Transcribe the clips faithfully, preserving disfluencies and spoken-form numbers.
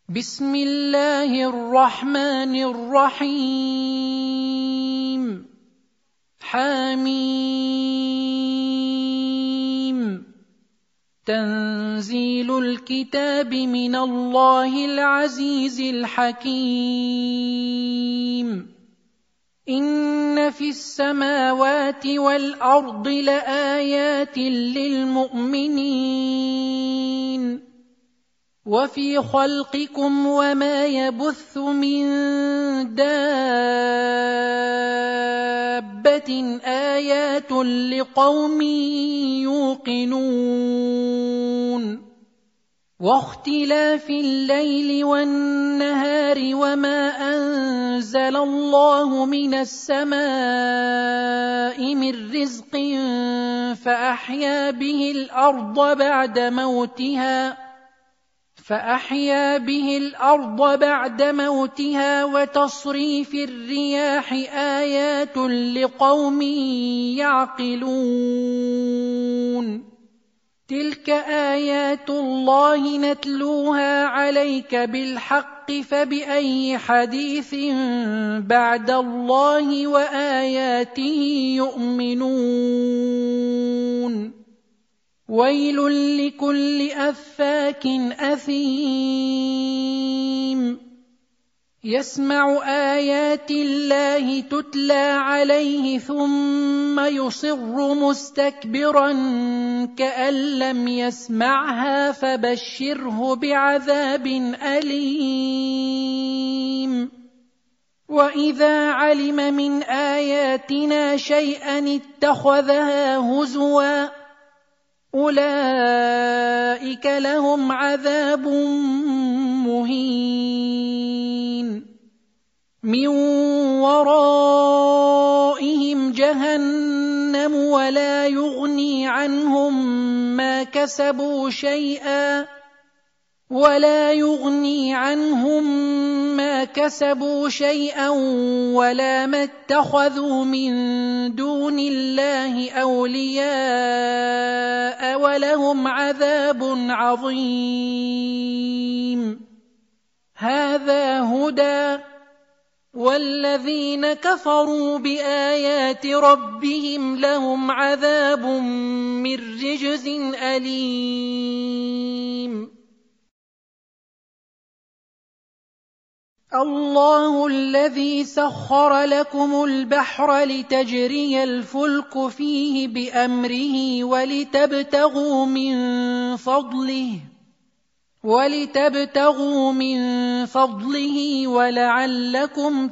بسم الله الرحمن الرحيم حميم تنزيل الكتاب من الله العزيز الحكيم إن في السماوات والأرض لآيات للمؤمنين وفي خلقكم وما يبث من دابة آيات لقوم يوقنون واختلاف الليل والنهار وما أنزل الله من السماء من رزق فأحيا به الأرض بعد موتها فأحيا به الأرض بعد موتها وتصريف الرياح آيات لقوم يعقلون تلك آيات الله نتلوها عليك بالحق فبأي حديث بعد الله وآياته يؤمنون ويل لكل أفاك أثيم يسمع آيات الله تتلى عليه ثم يصر مستكبرا كأن لم يسمعها فبشره بعذاب أليم وإذا علم من آياتنا شيئا اتخذها هزوا أولئك لهم عذاب مهين من ورائهم جهنم ولا يغني عنهم ما كسبوا شيئا ولا يغني عنهم ما كسبوا شيئا ولا ما اتخذوا من دون الله أولياء ولهم عذاب عظيم هذا هدى والذين كفروا بآيات ربهم لهم عذاب من رجز أليم الله الذي سخر لكم البحر لتجري الفلك فيه بأمره ولتبتغوا من فضله ولتبتغوا من فضله ولعلكم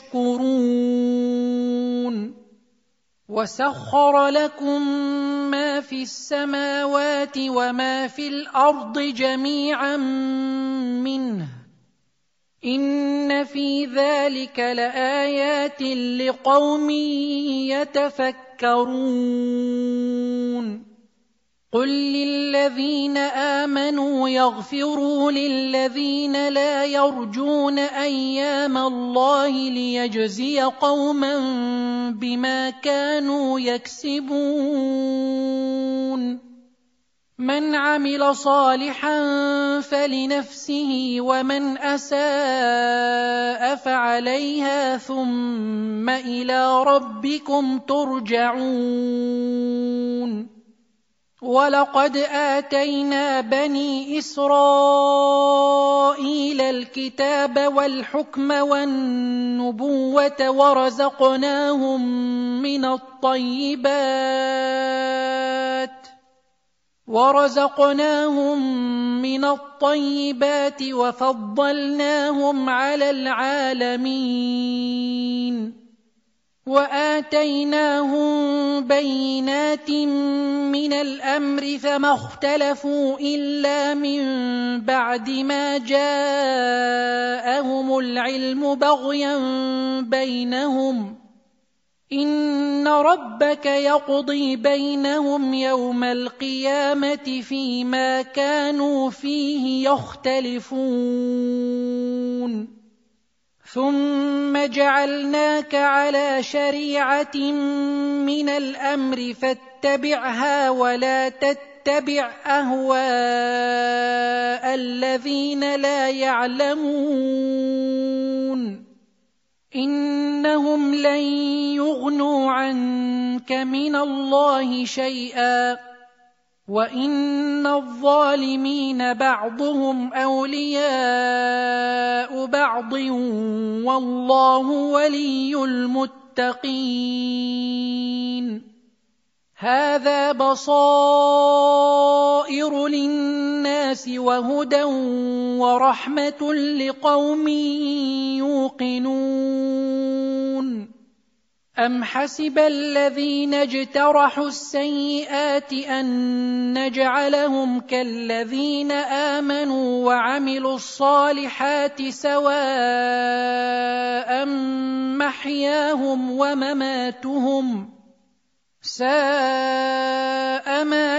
تشكرون وسخر لكم ما في السماوات وما في الأرض جميعا منه إن في ذلك لآيات لقوم يتفكرون قل للذين آمنوا يغفروا للذين لا يرجون أيام الله ليجزي قوما بما كانوا يكسبون من عمل صالحا فلنفسه ومن أساء فعليها ثم إلى ربكم ترجعون ولقد آتينا بني إسرائيل الكتاب والحكم والنبوة ورزقناهم من الطيبات ورزقناهم من الطيبات وفضلناهم على العالمين وآتيناهم بينات من الأمر فما اختلفوا إلا من بعد ما جاءهم العلم بغيا بينهم إن ربك يقضي بينهم يوم القيامة فيما كانوا فيه يختلفون ثم جعلناك على شريعة من الأمر فاتبعها ولا تتبع تتبع أهواء الذين لا يعلمون إنهم لن يغنوا عنك من الله شيئا وإن الظالمين بعضهم أولياء بعض والله ولي المتقين هذا بصائر للناس وهدى ورحمة لقوم يوقنون أم حسب الذين اجترحوا السيئات أن نجعلهم كالذين آمنوا وعملوا الصالحات سواء محياهم ومماتهم ساء ما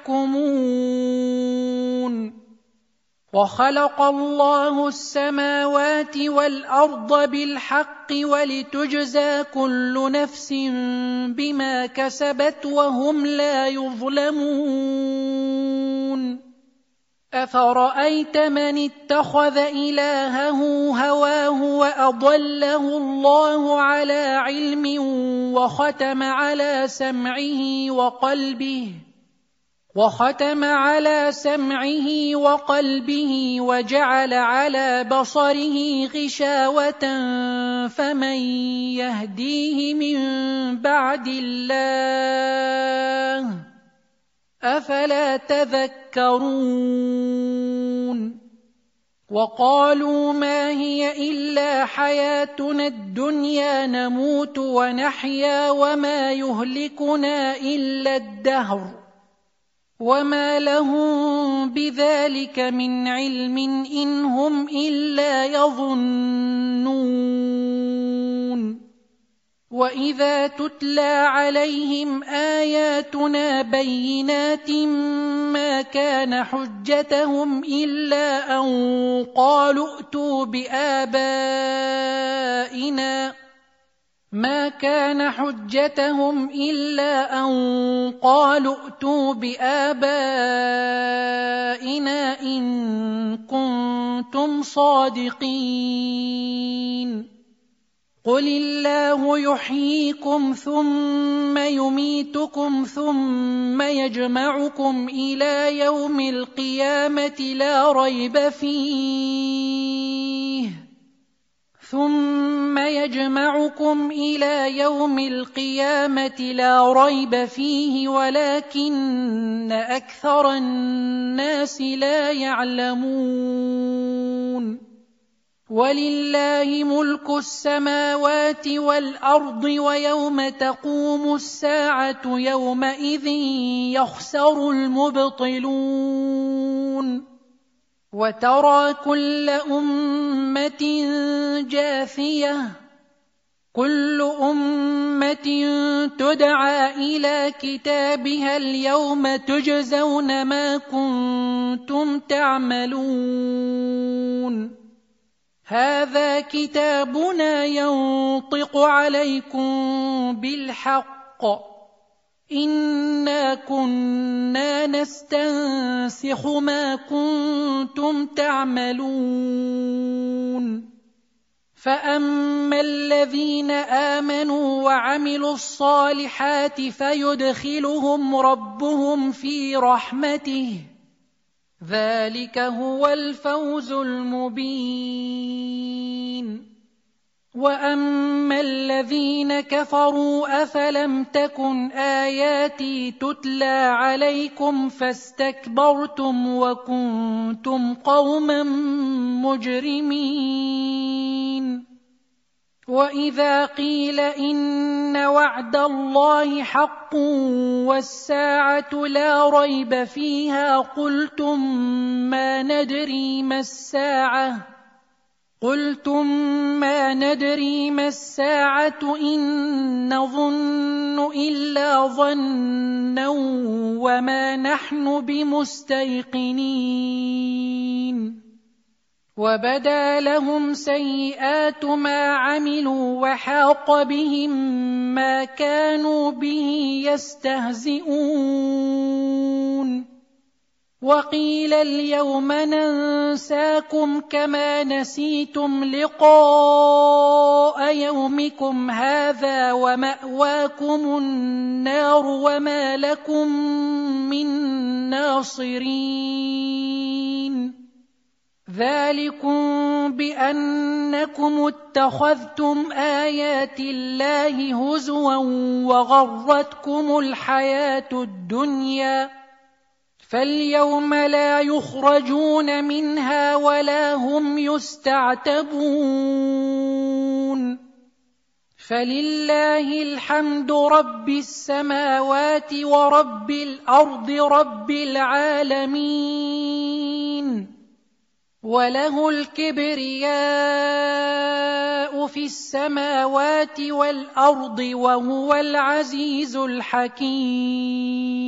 يحكمون وخلق الله السماوات والأرض بالحق ولتجزى كل نفس بما كسبت وهم لا يظلمون أفرأيت من اتخذ إلهه هواه وأضله الله على علم وختم على سمعه وقلبه وختم على سمعه وقلبه وجعل على بصره غشاوة فمن يهديه من بعد الله أفلا تذكرون وقالوا ما هي إلا حياتنا الدنيا نموت ونحيا وما يهلكنا إلا الدهر وما لهم بذلك من علم إن هم إلا يظنون وإذا تتلى عليهم آياتنا بينات ما كان حجتهم إلا أن قالوا ائتوا بآبائنا ما كان حجتهم إلا أن قالوا ائتوا بآبائنا إن كنتم صادقين قل الله يحييكم ثم يميتكم ثم يجمعكم إلى يوم القيامة لا ريب فيه ثم يجمعكم إلى يوم القيامة لا ريب فيه ولكن أكثر الناس لا يعلمون ولله ملك السماوات والأرض ويوم تقوم الساعة يومئذ يخسر المبطلون وترى كل أمة جاثية كل أمة تدعى إلى كتابها اليوم تجزون ما كنتم تعملون هذا كتابنا ينطق عليكم بالحق إنا كنا نستنسخ ما كنتم تعملون فأما الذين آمنوا وعملوا الصالحات فيدخلهم ربهم في رحمته ذلك هو الفوز المبين وأما الذين كفروا أفلم تكن آياتي تتلى عليكم فاستكبرتم وكنتم قوما مجرمين وإذا قيل إن وعد الله حق والساعة لا ريب فيها قلتم ما ندري ما الساعة قلتم ما ندري ما الساعة إن نظن إلا ظنا وما نحن بمستيقنين وبدا لهم سيئات ما عملوا وحاق بهم ما كانوا به يستهزئون وقيل اليوم ننساكم كما نسيتم لقاء يومكم هذا ومأواكم النار وما لكم من ناصرين ذلكم بأنكم اتخذتم آيات الله هزوا وغرتكم الحياة الدنيا فاليوم لا يخرجون منها ولا هم يستعتبون فلله الحمد رب السماوات ورب الأرض رب العالمين وله الكبرياء في السماوات والأرض وهو العزيز الحكيم.